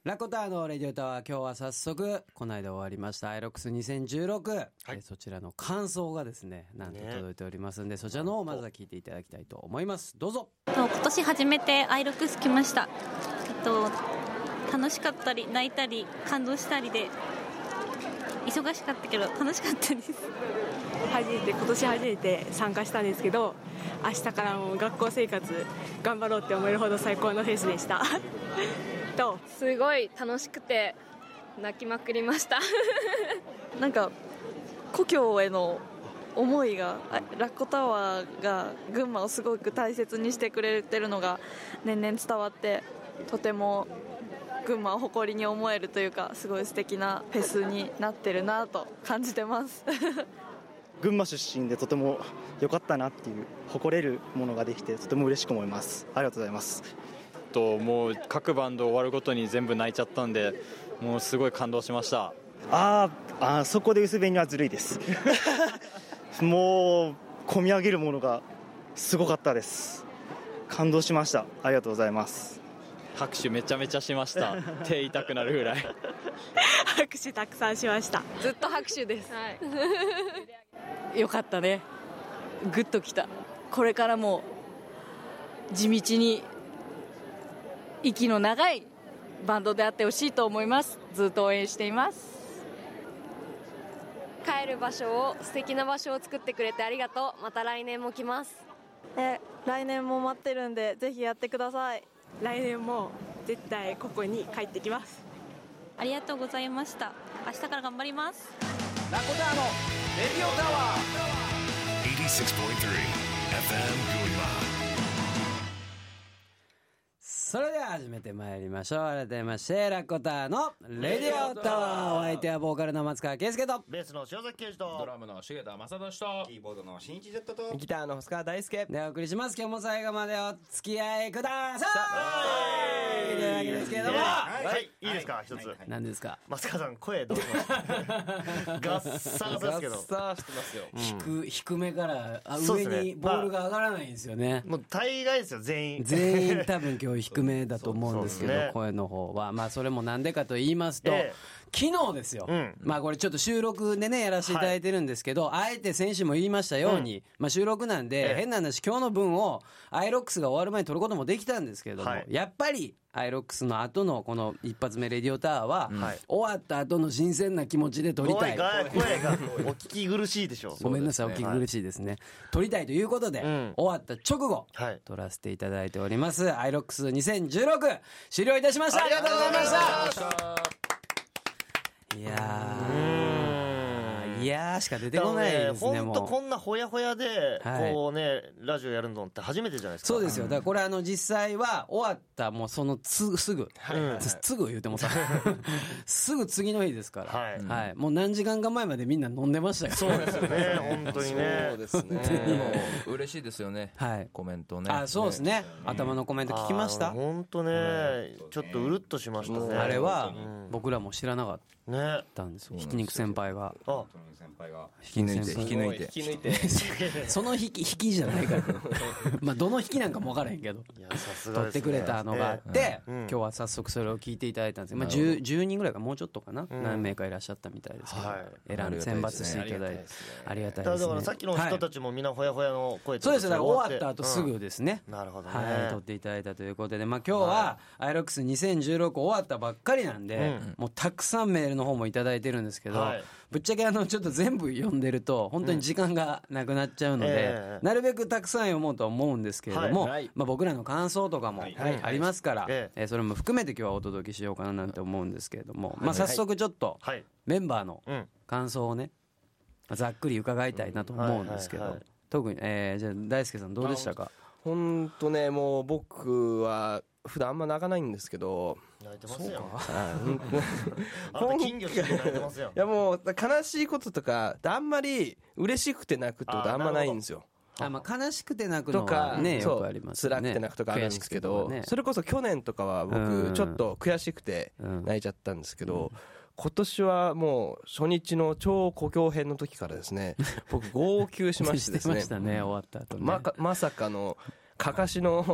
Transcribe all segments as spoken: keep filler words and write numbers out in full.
ラコターのレディオタワー、今日は早速この間終わりましたアイロックスにせんじゅうろく、はい、えそちらの感想がですねなんと届いておりますんで、ね、そちらの方をまずは聞いていただきたいと思います。どうぞ。 今年初めてアイロックス来ました。えっと楽しかったり泣いたり感動したりで忙しかったけど楽しかったです。 初めて今年初めて参加したんですけど、明日からも学校生活頑張ろうって思えるほど最高のフェスでしたとすごい楽しくて泣きまくりましたなんか故郷への思いが、ラッコタワーが群馬をすごく大切にしてくれてるのが年々伝わって、とても群馬を誇りに思えるというか、すごい素敵なフェスになってるなと感じてます群馬出身でとても良かったなっていう誇れるものができてとても嬉しく思います。ありがとうございます。 ともう各バンド終わるごとに全部泣いちゃったんで、もうすごい感動しました。 ああ、そこで薄紅はずるいですもう込み上げるものがすごかったです。感動しました。ありがとうございます。 拍手めちゃめちゃしました手痛くなるぐらい拍手たくさんしました。 ずっと拍手です、はい、 よかったね。グッときた。これからも地道に息の長いバンドであってほしいと思います。ずっと応援しています。 帰る場所を素敵な場所を作ってくれてありがとう。また来年も来ます。 え来年も待ってるんでぜひやってください。 来年も絶対ここに帰ってきます。 ありがとうございました。明日から頑張ります。 ラコターのレディオタワーはちじゅうろくてんさん エフエム 群馬。 それでは始めてまいりましょう。改めましてラコターのレディオタワー、お相手はボーカルの松川圭介とベースの塩崎圭司とドラムの重田正俊とキーボードの新一ジェットとギターの細川大輔でお送りします。今日も最後までお付き合いくださいというわけですけれども、 はい、はい、いいですか、一、はい、つ、はい、 何ですか。 松川さん声どうしますガッサーですけどガッサーしてますよ、 うん、低, 低めからあ、ね、上にボールが上がらないんですよね、 まあ、もう大概ですよ全員全員多分今日低めだと思うんですけど、ね、声の方はまあそれもなんでかと言いますと、えー、昨日ですよ、うん、まあこれちょっと収録でねやらせていただいてるんですけど、はい、あえて先週も言いましたように、うん、まあ収録なんで、えー、変な話今日の分をアイロックスが終わる前に撮ることもできたんですけれども、はい、やっぱりアイロックスの後のこの一発目レディオタワーは、はい、終わった後の新鮮な気持ちで撮りたい。 声がお聞き苦しいでしょごめんなさい、ね、お聞き苦しいですね、はい、撮りたいということで、うん、終わった直後、はい、撮らせていただいておりますアイロックスにせんじゅうろく終了いたしました。ありがとうございました。いやーいやーしか出てこないですね。 本当、こんなほやほやでこうね、ラジオやるのって初めてじゃないですか。 そうですよ。だからこれあの実際は終わったもうそのつすぐ、はいはいはい、すぐ言うてもさすぐ次の日ですから、はいはい、もう何時間か前までみんな飲んでましたよ。 そうですよね本当にね。 そうですねでも嬉しいですよね、はい、コメントね。 あ、そうですね、うん、頭のコメント聞きました。 本当ね、うん、ちょっとうるっとしましたね。 あれは僕らも知らなかったんですよ、ね、ひき肉先輩があ先輩が引き抜いて引き抜いて引き抜いてその引き引きじゃないからまあどの引きなんかも分からへんけど、いやさすがですね、撮ってくれたのがあって、えーうん、今日は早速それを聞いていただいたんですけど、まあ、じゅう, じゅうにんぐらいかもうちょっとかな、うん、何名かいらっしゃったみたいですけど、はい、選んで選抜していただいてありがたいですね。 だからさっきの人たちもみんなほやほやの声と、 はい、そうです。だから終わった後すぐですね、 うん、なるほどね、 はい、撮っていただいたということで、まあ、今日はアイロックスにせんじゅうろく終わったばっかりなんで、うん、もうたくさんメールの方もいただいてるんですけど、はい、ぶっちゃけあのちょっと全部読んでると本当に時間がなくなっちゃうので、うんえー、なるべくたくさん読もうとは思うんですけれども、はい、まあ、僕らの感想とかもありますから、はいはい、えー、それも含めて今日はお届けしようかななんて思うんですけれども、はい、まあ、早速ちょっとメンバーの感想をねざっくり伺いたいなと思うんですけど、はいはいはい、特に、えー、じゃあ大輔さんどうでしたか。 本当ね、もう僕は普段あんま泣かないんですけど、 泣いてますよ。 あん金魚して泣いてますよ。いやもう悲しいこととかあんまり嬉しくて泣くってことあんまないんですよ。 あ、まあ、悲しくて泣くのはねよくありますね。 辛くて泣くとかあるんですけど、ね、それこそ去年とかは僕ちょっと悔しくて泣いちゃったんですけど、うんうん、今年はもう初日の超故郷編の時からですね僕号泣しましてですねしてましたね、終わった後ね。 ま, まさかのかかしの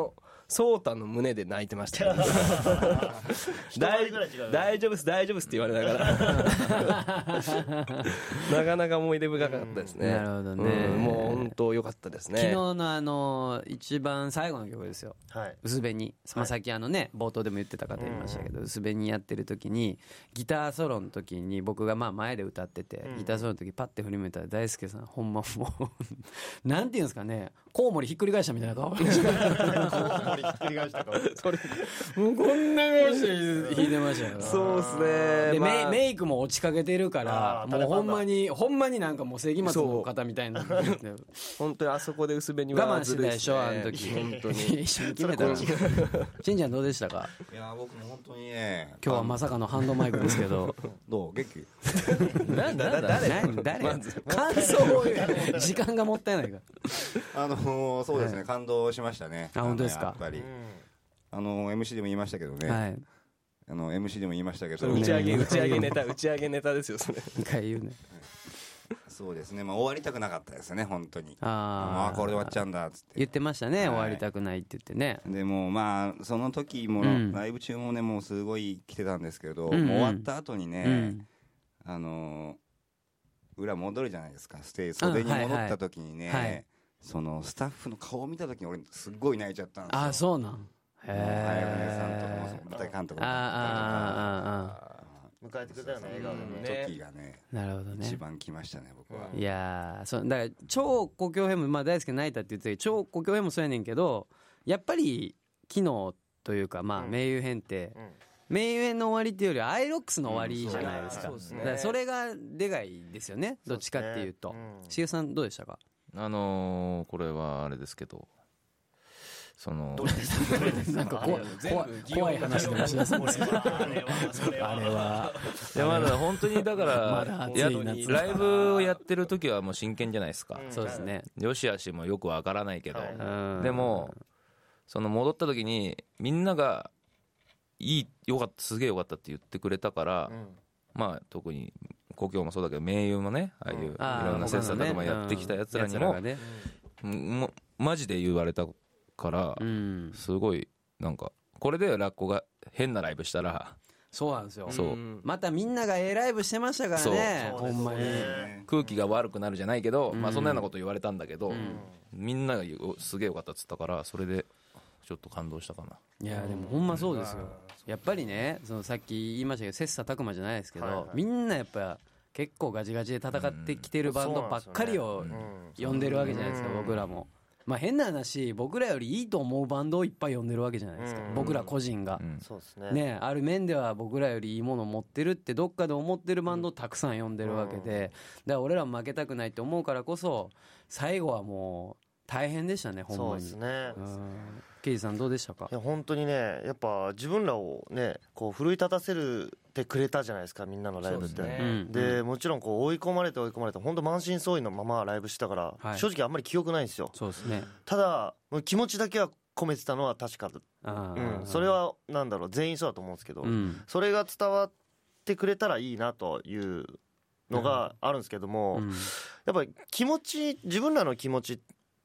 ソータの胸で泣いてました大大丈夫です大丈夫ですって言われながらなかなか思い出深かったですね、 なるほどね、 うん、もう本当良かったですね。 昨日のあの一番最後の曲ですよ、はい、薄紅、まあ、さっきあのね冒頭でも言ってた方いましたけど、薄紅やってる時にギターソロの時に僕がまあ前で歌ってて、ギターソロの時パッて振り向いたら大輔さんほんまもうなんていうんですかね、コウモリひっくり返したみたいな顔コウモリひっくり返した顔それもうこんな顔して弾いてましたよそうですねで、 まあ、 メイクも落ちかけてるからもうほんまにほんまになんかもう世紀末の方みたいな本当にあそこで薄紅は我慢してたでしょあの時本当に一緒に決めたらしんちゃんどうでしたか。 いや僕も本当にね今日はまさかのハンドマイクですけどどう元気なんだ誰誰感想を時間がもったいないからあのそうですね、感動しましたね。 あ、本当ですか。 やっぱりあの エムシー でも言いましたけどね、はい、あの エムシー でも言いましたけど打ち上げ打ち上げネタ打ち上げネタですよそれ一回言うねそうですね、まあ、終わりたくなかったですね本当に。 ああこれで終わっちゃうんだっつって言ってましたね、はい、終わりたくないって言ってね。 でもまあその時も、うん、ライブ中もねもうすごい来てたんですけど、うんうん、もう終わった後にね、うん、あの裏戻るじゃないですか、ステージ袖に戻った時にね、はいはい、そのスタッフの顔を見た時に俺すっごい泣いちゃったんですよ。 あ、そうなん。へえ。早船さんとかも舞台監督も迎えてくれたよね笑顔でね。時がね。 なるほどね。 一番来ましたね僕は。 いやそうだから超故郷編もまあ大好き泣いたって言ってたけど超故郷編もそうやねんけどやっぱり昨日というかまあ名優編って。うんうん名優編の終わりっていうよりはアイロックスの終わりじゃないですか。そうですね、だからそれがでかいですよね、どっちかっていうと。しげさんどうでしたか。 あのー、これはあれですけどそのなんか怖い怖い話でもしなさいですけどあれはいやまだ本当にだからライブをやってる時はもう真剣じゃないですか。 そうですね、 よしあしもよくわからないけど、でもその戻った時にみんながいいよかったすげえよかったって言ってくれたから、うん、まあ特に故郷もそうだけど名優もねああいういろんな切磋琢磨やってきたやつらにも、ねうん、もマジで言われたから、うん、すごいなんかこれでラッコが変なライブしたらそうなんですよ。 そうまたみんながええライブしてましたからね。ほんまに空気が悪くなるじゃないけど、うん、まあそんなようなこと言われたんだけど、うん、みんながすげえよかったっつったからそれでちょっと感動したかな。 いやでもほんまそうですよ。やっぱりねそのさっき言いましたけど切磋琢磨じゃないですけど、はいはい、みんなやっぱ結構ガチガチで戦ってきてるバンドばっかりを呼んでるわけじゃないですか、僕らも。まあ変な話僕らよりいいと思うバンドをいっぱい呼んでるわけじゃないですか、僕ら個人が、 そうですね、 ねある面では僕らよりいいものを持ってるってどっかで思ってるバンドをたくさん呼んでるわけで、だから俺らも負けたくないって思うからこそ最後はもう大変でしたねほんまに。 そうですね。 ケイジさんどうでしたか。 いや本当にねやっぱ自分らをねこう奮い立たせるってくれたじゃないですかみんなのライブって。で、ねで、もちろんこう追い込まれて追い込まれて本当満身創痍のままライブしたから、はい、正直あんまり記憶ないんですよ。 そうですね。 ただ気持ちだけは込めてたのは確かだ、うん、それはなんだろう全員そうだと思うんですけど、うん、それが伝わってくれたらいいなというのがあるんですけども、うん、やっぱり気持ち自分らの気持ち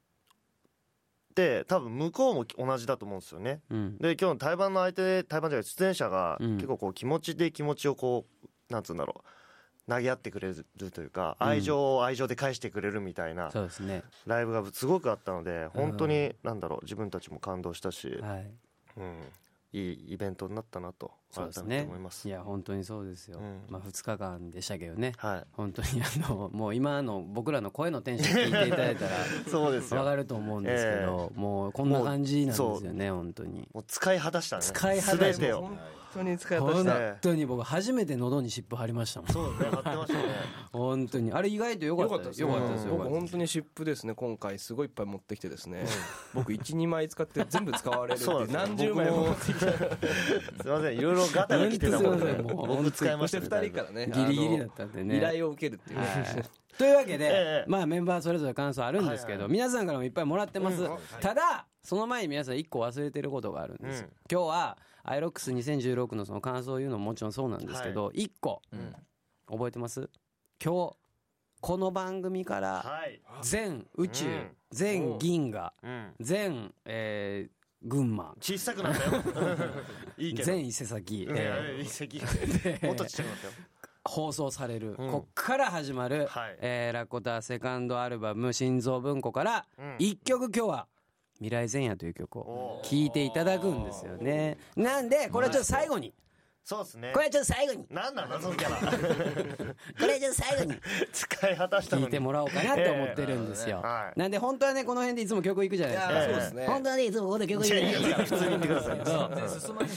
で多分向こうも同じだと思うんですよね、うん、で今日の対バンの相手対バンじゃない出演者が結構こう気持ちで気持ちをこうなんつうんだろう投げ合ってくれるというか愛情を愛情で返してくれるみたいなライブがすごくあったので本当になんだろう自分たちも感動したし、はいうん、いいイベントになったなと改めて思います。 いや本当にそうですよ、うんまあ、ふつかかんでしたけどね、はい、本当にあのもう今の僕らの声のテンション聞いていただいたらそうです分かると思うんですけど、えー、もうこんな感じなんですよね本当に。 もう使い果たしたね使い果たしたよ本当に使い果たした本当に僕初めて喉に湿布貼りましたもん。 そうね貼ってましたね本当にあれ意外と良かったですよ。 よかったですよ。僕本当に湿布ですね今回すごいいっぱい持ってきてですね僕 いちにまい使って全部使われるっていう何十枚も持ってきてすいませんいろいろガタが来てたもんね僕使いましたね。 ふたりからねギリギリだったんでね依頼を受けるっていうねというわけで、ええ、まあメンバーそれぞれ感想あるんですけど、はいはい、皆さんからもいっぱいもらってます、うん、ただその前に皆さんいっこ忘れてることがあるんです、うん、今日はアイロックスにせんじゅうろくのその感想を言うのももちろんそうなんですけど、はい、いっこ、うん、覚えてます？今日この番組から全宇宙、うん、全銀河、うん、全、えー群馬小さくなったよいいけど全伊勢崎、 えー、伊勢崎もっとちっちゃくなったよ放送される、 うん、 こっから始まる、はい、えー、ラコタセカンドアルバム心臓文庫からいっきょく今日は未来前夜という曲を聴いていただくんですよね。なんでこれはちょっと最後に、 そうですね。 これはちょっと最後に。 なんなんだそのキャラ。これはちょっと最後に。 使い果たしたのに。 聞いてもらおうかなって思ってるんですよ。えーはい、なんで本当はねこの辺でいつも曲いくじゃないですか。そうですね。本当はねいつもここで曲いくじゃないですか。 普通に言ってください。 進まない。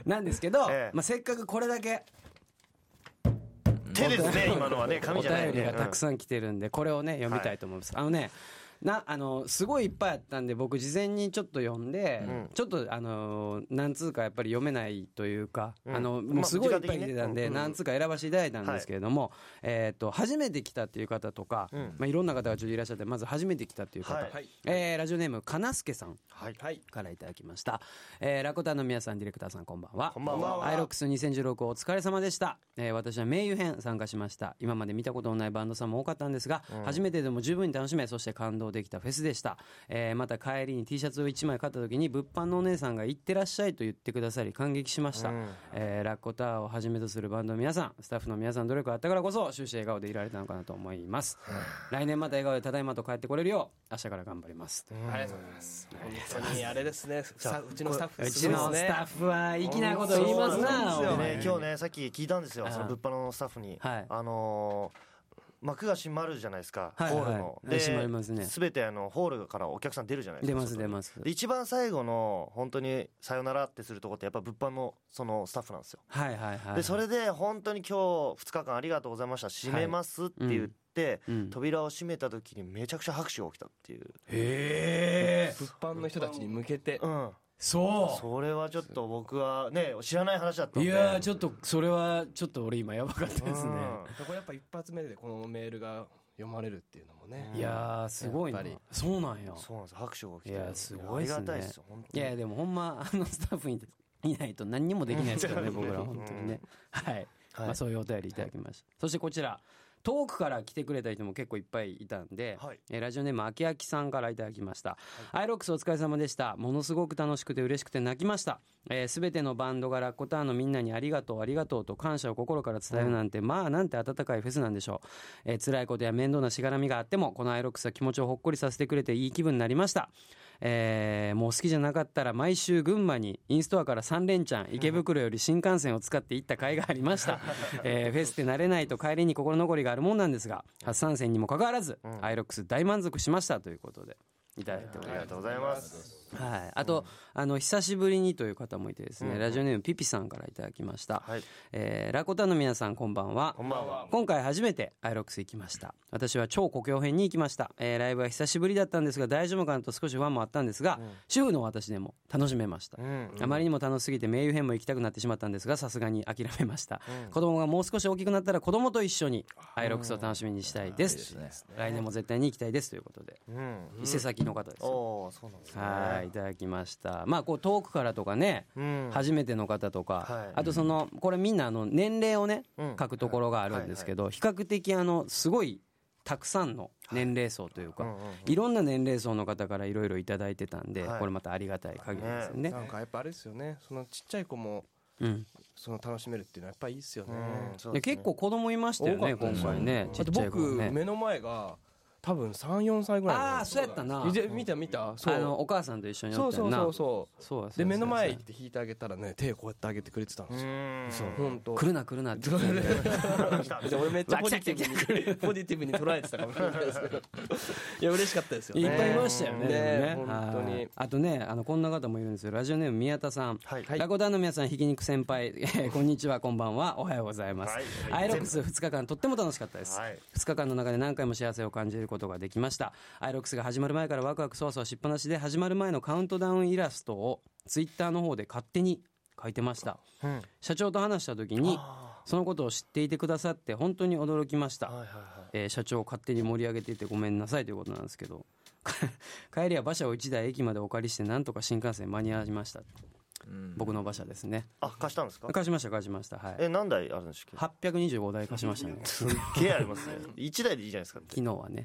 なんですけど、えー、まあせっかくこれだけ。 手ですね今のはね紙じゃない。 お便りがたくさん来てるんでこれをね読みたいと思います。はい、あのね。なあのすごいいっぱいあったんで僕事前にちょっと読んで、うん、ちょっとあの何通かやっぱり読めないというか、うん、あのもうすごいいっぱい来てたんで、まあね、何通か選ばせていただいたんですけれども、はい、えー、と初めて来たっていう方とか、うんまあ、いろんな方がちょっといらっしゃってまず初めて来たっていう方、はい、えー、ラジオネームかなすけさんからいただきました、えー、ラコタの皆さんディレクターさんこんばんは。 こんばんは。 アイロックスにせんじゅうろくお疲れ様でした、えー、私は名誉編参加しました。今まで見たことのないバンドさんも多かったんですが、うん、初めてでも十分に楽しめそして感動できたフェスでした。えー、また帰りに T シャツをいちまい買った時に物販のお姉さんが行ってらっしゃいと言ってくださり感激しました。うん、えー、ラッコタワーをはじめとするバンドの皆さんスタッフの皆さん努力があったからこそ終始笑顔でいられたのかなと思います。来年また笑顔でただいまと帰ってこれるよう明日から頑張ります。 ありがとうございます。本当にあれですね。うちのスタッフうちのスタッフは粋なこと言いますな。 ね、今日ねさっき聞いたんですよその物販のスタッフに、はい、あのー幕が閉まるじゃないですか、はいはい、ホールので閉まりますね。 全てあのホールからお客さん出るじゃないですか。 出ます出ます。 で一番最後の本当にさよならってするとこってやっぱ物販のそのスタッフなんですよ。 はいはいはい。 でそれで本当に今日ふつかかんありがとうございました閉めますって言って、はいうん、扉を閉めた時にめちゃくちゃ拍手が起きたっていう。 へえ。物販の人たちに向けて。 うん。 そうそれはちょっと僕はね知らない話だったんで。 いやちょっとそれはちょっと俺今やばかったですね。 これやっぱ一発目でこのメールが読まれるっていうのもね。 いやすごいな。そうなんや。 そうなんです拍手が起きて。 いやすごいですね。 ありがたいですよ本当に。いやでもほんまあのスタッフにいないと何にもできないですからね僕ら本当にね。はい、はい、まあ、そういうお便りいただきました。そしてこちら遠くから来てくれた人も結構いっぱいいたんで、はい、えー、ラジオネームあきあきさんからいただきました、はい、アイロックスお疲れ様でした。ものすごく楽しくて嬉しくて泣きました。すべ、えー、てのバンドがラッコタワーのみんなにありがとうありがとうと感謝を心から伝えるなんて、うん、まあなんて温かいフェスなんでしょう、えー、辛いことや面倒なしがらみがあってもこのアイロックスは気持ちをほっこりさせてくれていい気分になりました。えー、もう好きじゃなかったら毎週群馬にインストアからさん連チャン池袋より新幹線を使って行った甲斐がありました、えー、フェスって慣れないと帰りに心残りがあるもんなんですが初参戦にもかかわらず、うん、アイロックス大満足しましたということでいただいております。 ありがとうございます。 はい、あと、うん、あの久しぶりにという方もいてですね、うん、ラジオネームピピさんからいただきました、はい、えー、ラコタの皆さんこんばんは。 こんばんは。 今回初めてアイロックス行きました。私は超故郷編に行きました、えー、ライブは久しぶりだったんですが大丈夫かなと少し不安もあったんですが、うん、主婦の私でも楽しめました、うんうん、あまりにも楽しすぎて名誉編も行きたくなってしまったんですがさすがに諦めました、うん、子供がもう少し大きくなったら子供と一緒にアイロックスを楽しみにしたいです、うん、来年も絶対に行きたいですということで、うん、伊勢崎の方ですよ。 おー、そうなんですね。 はい、いただきました。まあこう遠くからとかね、うん、初めての方とか、はい、あとそのこれみんなあの年齢をね、うん、書くところがあるんですけど、はいはいはい、比較的あのすごいたくさんの年齢層というか、はい、うんうんうん、いろんな年齢層の方からいろいろいただいてたんで、はい、これまたありがたい限りですよね。 なんかやっぱあれですよね、そのちっちゃい子も、うん、その楽しめるっていうのはやっぱいいですよね。 うん、そうですね。結構子供いましたよね今回ね。 ちっちゃい子ね。僕目の前が多分さん、よんさいぐらい。 ああ、そうやったな。 見た見た。 そう、あのお母さんと一緒にやったよな。 そうそうそうそう。で目の前行って引いてあげたらね、手こうやってあげてくれてたんですよ。そう、本当。 来るな来るなって。 俺めっちゃポジティブにポジティブに捉えてたかもしれないですけど。いや嬉しかったですよね。 いっぱいいましたよね。 ね、本当に。 あとね、あのこんな方もいるんですよ。ラジオネーム宮田さん。ラコタンの皆さん、ひき肉先輩、こんにちは、こんばんは、おはようございます。アイロックスふつかかんとっても楽しかったです。ふつかかんの中で何回も幸せを感じることができました。アイロックスが始まる前からワクワクそわそわしっぱなしで、始まる前のカウントダウンイラストをツイッターの方で勝手に書いてました、うん、社長と話した時にそのことを知っていてくださって本当に驚きました、はいはいはい、えー、社長を勝手に盛り上げていてごめんなさいということなんですけど帰りは馬車をいちだい駅までお借りしてなんとか新幹線間に合いました。うん、僕の馬車ですね。 あ、貸したんですか？ 貸しました貸しました、はい。 え、何台あるんですか？ はっぴゃくにじゅうごだい貸しましたね。 すっげえありますね。いちだいでいいじゃないですか。 昨日はね。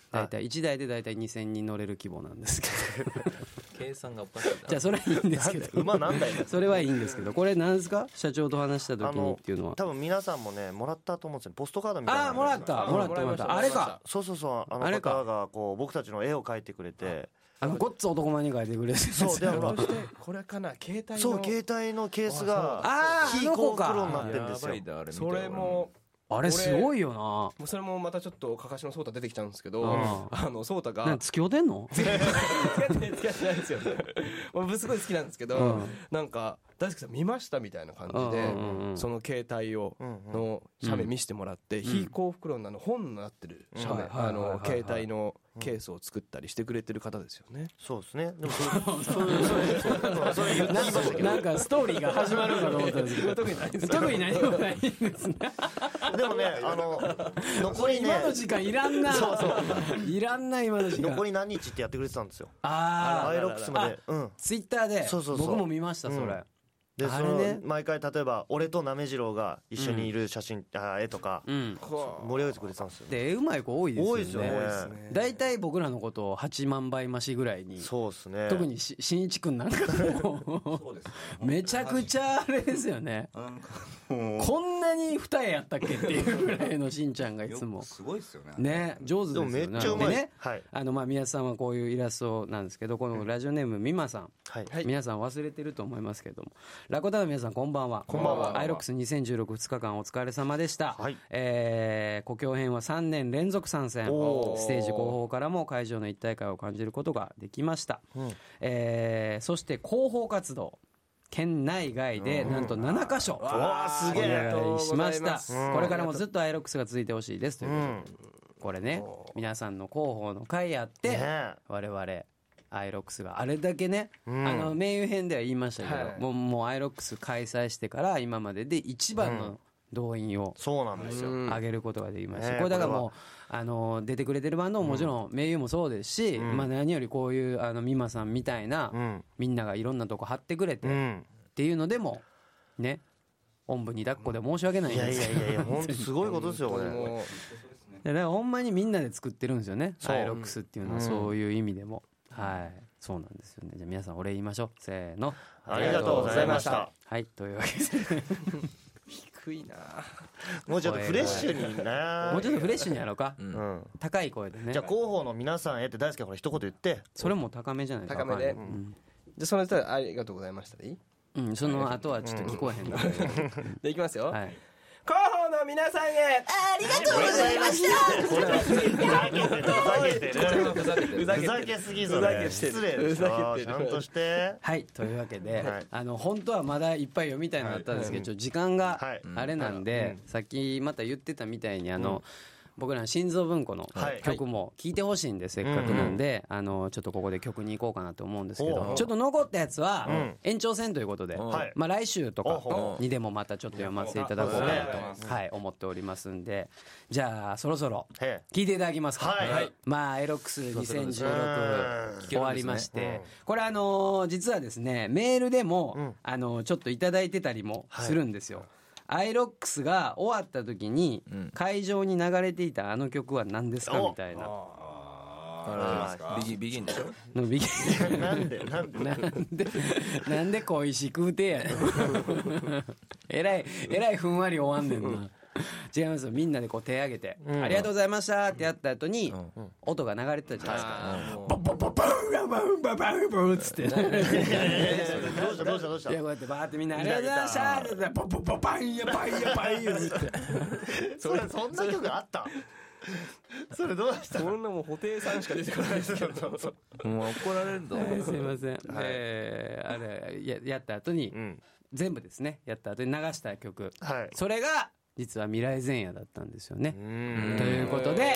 大体いちだいで大体にせんにん乗れる規模なんですけど計算がおかしいな。 じゃあそれはいいんですけど馬何台だそれはいいんですけど、これなんですか、社長と話した時にっていうのは。 多分皆さんもねもらったと思うんですよ、ポストカードみたいな。 ああもらったもらったもらった、あれか、 そうそうそう、あの方がこう僕たちの絵を描いてくれて、 あのごっつ男前に描いてくれて、 そうでもこれかな、携帯の、 そう携帯のケースがああ非幸福論になってるんですよ。 それもあれすごいよな。 もうそれもまたちょっとかかしのソータ出てきちゃうんですけど、あのソータがなん付き合うてんの？ 付き合ってない付き合ってないですよ。僕すごい好きなんですけど、なんか大輔さん見ましたみたいな感じで、その携帯をの写メ見せてもらって、非幸福論の本になってる写メ、あの携帯のケースを作ったりしてくれてる方ですよね。 そうですね。でもそういうそういうなんかストーリーが始まるかと思ったんですけど、特にないです。特に何もないんですね。 でもね、あの残りね、 今の時間いらんな。そうそういらんな今の時間。 残り何日ってやってくれてたんですよ。 ああ、 アイロックスまで、うん、 ツイッターで僕も見ましたそれ。 でその毎回例えば俺となめじろうが一緒にいる写真、あ絵とか盛り上げてくれてたんですよ。 で絵うまい子多いですよね。 多いですよね。 大体僕らのことをはちまんばい増しぐらいに。 そうですね。 特にししんいちくんなんかもめちゃくちゃあれですよね。こんなに二重やったっけっていうぐらいのしんちゃんがいつもすごいですよね。 ね、上手ですよね。 でもめっちゃうまいね。あのまあ宮津さんはこういうイラストなんですけど、このラジオネームみまさん、皆さん忘れてると思いますけども、ラコタの皆さんこんばんは。 こんばんは。 アイロックスにせんじゅうろく ふつかかんお疲れ様でした。はい、えー、故郷編はさんねん連続参戦。ステージ後方からも会場の一体感を感じることができました。うん、えー、そして広報活動。県内外でなんとななかしょ、うん、 わーすげえお願いしました。これからもずっとアイロックスが続いてほしいですということで、うん、これね皆さんの広報の会あって、ね、我々アイロックスがあれだけね、うん、あの名誉編では言いましたけど、はい、もうもうアイロックス開催してから今までで一番の動員を上げることができました。これだからもうあの出てくれてるバンドももちろん名誉もそうですし、うん、まあ何よりこういうあの美馬さんみたいな、うん、みんながいろんなとこ張ってくれて、うん、っていうのでもね、おんぶに抱っこで申し訳ないんですけど、 いやいやいや本当すごいことですよこれ。 だからほんまにみんなで作ってるんですよね、アイロックスっていうのは。そういう意味でも、はい、そうなんですよね。じゃあ皆さんお礼言いましょう。せーの、 ありがとうございました。 はい、というわけで低いな。 もうちょっとフレッシュにな。 もうちょっとフレッシュにやろうか、うん、高い声でね。 じゃあ広報の皆さんへって大輔これ一言言って。 それも高めじゃないですか。 高めで、うん、じゃあその人はありがとうございましたでいい？ うん、その後はちょっと聞こえへんので、 うん、でいきますよ、はい、 広報の皆さんへありがとうございました。これはふざけてるふざけてるふざけすぎそれ失礼ですよ。ちゃんとして。 はい、というわけで、はい、あの本当はまだいっぱい読みたいのあったんですけど、ちょっと時間があれなんで、はい、さっきまた言ってたみたいにあの、うん、僕らの心臓文庫の曲も聴いてほしいんで、せっかくなんで、あのちょっとここで曲に行こうかなと思うんですけど、ちょっと残ったやつは延長戦ということで、まあ来週とかにでもまたちょっと読ませていただこうかなと、はい、思っておりますんで、じゃあそろそろ聴いていただきますか。はい、まあアイロックスにせんじゅうろく終わりまして、これあの実はですねメールでもあのちょっといただいてたりもするんですよ。アイロックスが終わった時に会場に流れていたあの曲は何ですかみたいな。 ビギンビギンでしょ。 のビギン。 なんでなんでなんでなんで小石食うてやねん。えらいえらいふんわり終わんねんな。違いますよ。みんなでこう手挙げて、うん、ありがとうございましたってやった後に、うん、音が流れてたじゃないですか。バンバンバンバンバンバンバンバンつって。どうしたどうしたどうした。 いやこうやってバーってみんなありがとうございましたってバンバンバンバンやバンやバンやって。 それそんな曲あった。それどうした。 そんなもう布袋さんしか出てこないですけど。 もう怒られるぞ。 すいません。えあれややった後に全部ですねやった後に流した曲。それが実は未来前夜だったんですよね。ということで、はい、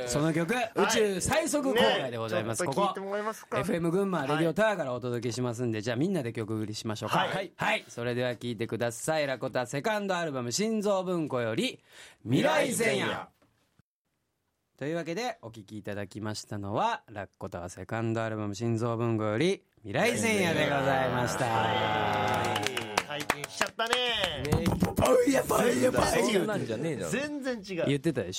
その曲、はい、宇宙最速郊外でございます。 ね、 ここエフエム 群馬レディオタワーからお届けしますんで、はい、じゃあみんなで曲売りしましょうか。はい、はい、それでは聴いてください。ラコタセカンドアルバム心臓文庫より未来前夜。というわけでお聴きいただきましたのはラコタセカンドアルバム心臓文庫より未来前夜でございました。 解禁しちゃったね。 やばいやばいやばい。 そんなんじゃねえだろ。 全然違う。 言ってたでしょ。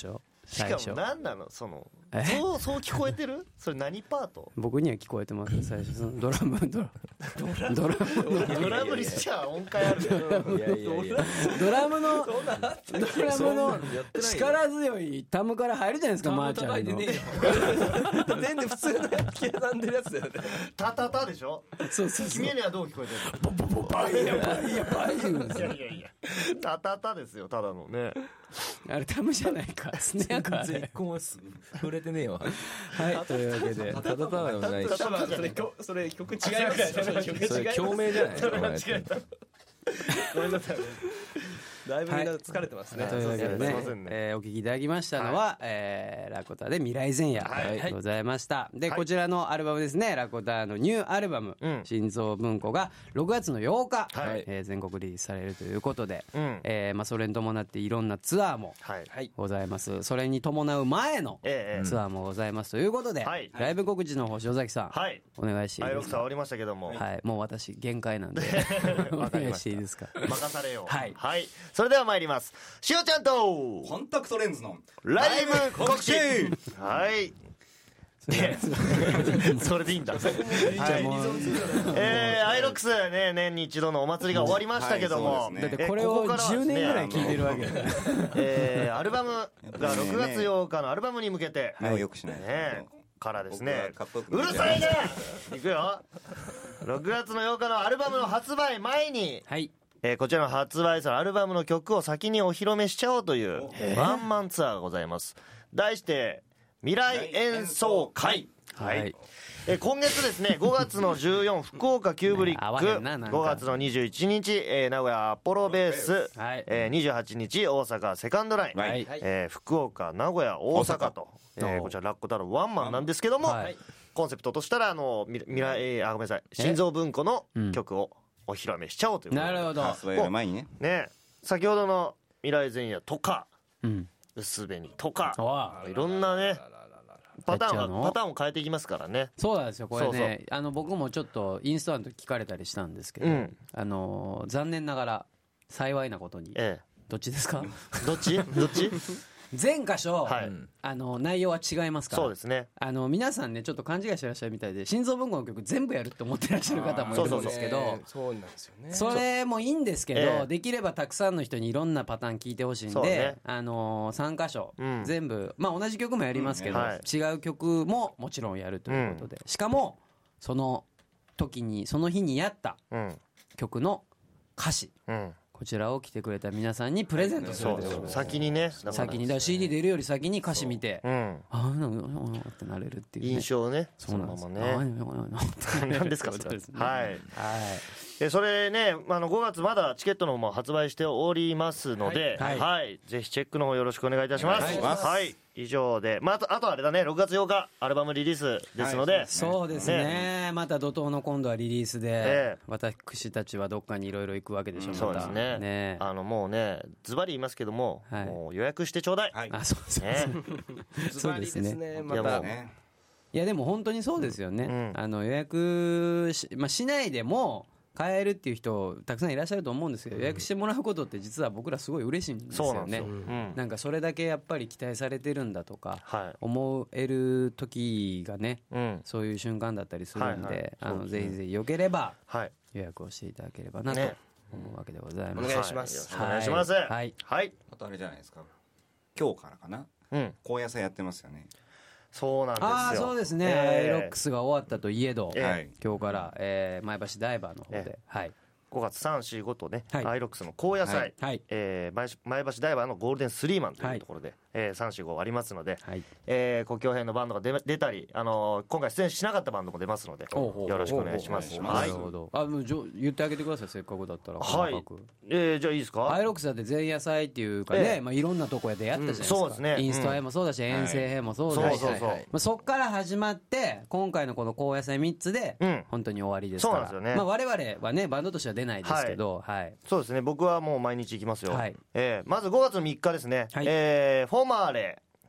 最初。 しかも何なのそのそうそう聞こえてる？それ何パート？ 僕には聞こえてます最初。そのドラムドラムドラムドラムにしちゃ音階あるよ。 いやいやいやドラムのドラムの力強いタムから入るじゃないですか、マーちゃんの。 全然普通の刻んでるやつだよね。 タタタでしょ？ そうそうそう。 君にはどう聞こえてるの？ ボボボバイヤバイヤバイヤ言うんですよ。 いやいやいやタタタですよ、ただのね。 あれタムじゃないか、スネアか。 全然一個も触れてねえわ。 はい、というわけで、 ただただでもないし。 それそれ曲違いますよ。 それ共鳴じゃない。 ごめんなさい。だいぶみんな疲れてますね。 というわけでね、えー、お聞きいただきましたのは、はい、えー、ラコタで未来前夜でございました。はい、で、はい、こちらのアルバムですね、ラコタのニューアルバム、うん、心臓文庫がろくがつのようか、はい、えー、全国リリースされるということで、うん、えー、まあ、それに伴っていろんなツアーもございます。はい、それに伴う前のツアーもございますということで、はい、ライブ告知の方、塩崎さん、はい、お願いしていいですか。 アイロクさん終わりましたけども、 はい、もう私限界なんでお願いしていいですか。 任されよう。 はい、 はい、それでは参ります。しおちゃんとコンタクトレンズのライブ告知。はいそれでいいんだ。はい、えー、アイロックスね、年に一度のお祭りが終わりましたけども、 だってこれをじゅうねんぐらい聴いてるわけだね。 えー、アルバムがろくがつようかのアルバムに向けて目をよくしないねからですね。うるさいね。いくよ。ろくがつのようかのアルバムの発売前に、はい、えー、こちらの発売するアルバムの曲を先にお披露目しちゃおうというワンマンツアーがございます。題して未来演奏会。はい、はい、えー、今月ですね、ごがつのじゅうよっか福岡キューブリック、ごがつのにじゅういちにち、えー、名古屋アポロベース、はい、えー、にじゅうはちにち大阪セカンドライン、はい、えー、福岡名古屋大阪と、えー、こちらラッコタのワンマンなんですけども、はい、コンセプトとしたらあの未来、あ、ごめんなさい、心臓文庫の曲をお披露目しちゃおうということで、 なるほど。 発売の前にね。 ね、先ほどの未来前夜とか、うん、薄紅とか、いろんなねパターンがパターンを変えていきますからね。 そうなんですよ。これね、そうそう、あの僕もちょっとインスタの時聞かれたりしたんですけど、うん、あの残念ながら幸いなことに、ええ、どっちですか？ どっち？どっち？ 全箇所、はい、あの内容は違いますから。 そうですね。 あの皆さんねちょっと勘違いしてらっしゃるみたいで、心臓文庫の曲全部やるって思ってらっしゃる方もいるんですけど、 そうなんですよね。 それもいいんですけど、えー、できればたくさんの人にいろんなパターン聞いてほしいんで、ね、あのさん箇所、うん、全部まあ同じ曲もやりますけど、うん、はい、違う曲ももちろんやるということで、うん、しかもその時にその日にやった曲の歌詞、うん、こちらを来てくれた皆さんにプレゼントするんですよ。 先にね、 先にだから シーディー 出るより先に歌詞見て、うん、ああなんかってなれるっていう、ね、 印象ね。 そうなんですね。何ですかそれ。はい。はい。えそれね、あのごがつまだチケットの方も発売しておりますので、はい、はい、ぜひチェックの方よろしくお願いいたします。はい。以上で、まあ、あと、あとあれだね、ろくがつようかアルバムリリースですので、はい、 そうですね、ね、また怒涛の今度はリリースで、えー、私たちはどっかにいろいろ行くわけでしょう、うん、 そうですね、ね、あのもうねズバリ言いますけども、はい、もう予約してちょうだい、はい、 あ、そうですねそうですね、またね、 いやでも本当にそうですよね、うん、あの予約し、まあ、しないでも買えるっていう人たくさんいらっしゃると思うんですけど、予約してもらうことって実は僕らすごい嬉しいんですよね。そうなんですよ、うん、なんかそれだけやっぱり期待されてるんだとか、はい、思える時がね、うん、そういう瞬間だったりするんで、はいはい、あのぜひぜひよければ予約をしていただければなと思うわけでございます、 ね、お願いします、 はい、お願いします。はい、はい、 あとあれじゃないですか、今日からかな、うん、高野菜やってますよね。 そうなんですよ。 ああそうですね、えー、アイロックスが終わったといえど、えー、今日から、えー、前橋ダイバーの方で、えー、はい、 ごがつさん、し、ごとね、はい、アイロックスの高野菜、はい、えー、前橋ダイバーのゴールデンスリーマンというところで、はい、えー、さん、し、ごありますので、はい、えー、国境編のバンドが 出, 出たり、あのー、今回出演しなかったバンドも出ますので、よろしくお願いします。 なるほど。あ、もう言ってあげてください、せっかくだったら。 はい。えー、じゃあいいですか。 アイロックスだって前夜祭っていうかね、えー、まあいろんなとこでやったじゃないですか。うん、そうですね。インスト編もそうだし、うん、遠征編もそうだし、そうそうそう、まあ、そっから始まって、今回のこの高野祭みっつで、本当に終わりですから。そうなんですよね。まあ我々はね、バンドとしては出ないですけど、はいはい、そうですね、 僕はもう毎日行きますよ、はい、えー、まずごがつみっかですね、はい、えー、フォマーレ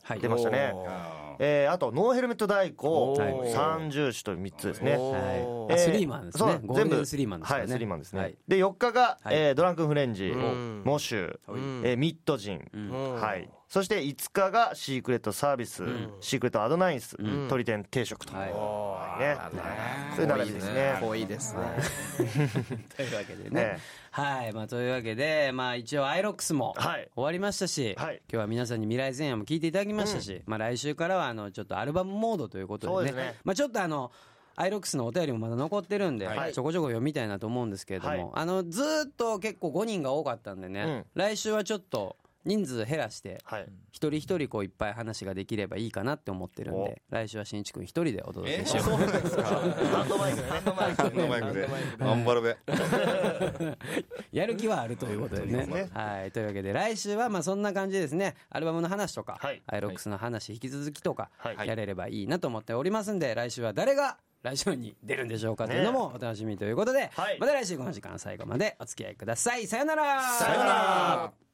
出ましたね。えー、あとノーヘルメット太鼓三重視というみっつですね。はい、 えー、スリーマンですね。ゴールデンスリーマンですね。 はい、スリーマンですね。はい、でよっかが、はい、えー、ドランクンフレンジ、モシュ、えー、ミッドジン、はい。そしていつかがシークレットサービス、うん、シークレットアドナインス、うん、鳥天定食と、はいね、そういう並びですね。 多いですね。 というわけでね、はい、まあというわけで、まあ一応アイロックスも終わりましたし、はい、今日は皆さんに未来前夜も聞いていただきましたし、うん、まあ来週からはあのちょっとアルバムモードということで ね, でね、まあちょっとあのアイロックスのお便りもまだ残ってるんで、はい、ちょこちょこ読みたいなと思うんですけれども、はい、あのずーっと結構ごにんが多かったんでね、うん、来週はちょっと人数減らして一人一人こういっぱい話ができればいいかなって思ってるんで、来週はしんいちくん一人でお届けしよう。そうですか。ハンドマイクね。ハンドマイク。ハンドマイクで。 頑張るべ。 やる気はあるということでね。はい。というわけで来週はまあそんな感じですね。アルバムの話とか、アイロックスの話引き続きとかやれればいいなと思っておりますんで、来週は誰がラジオに出るんでしょうかというのもお楽しみということで、また来週この時間最後までお付き合いください。さよなら。 さよなら。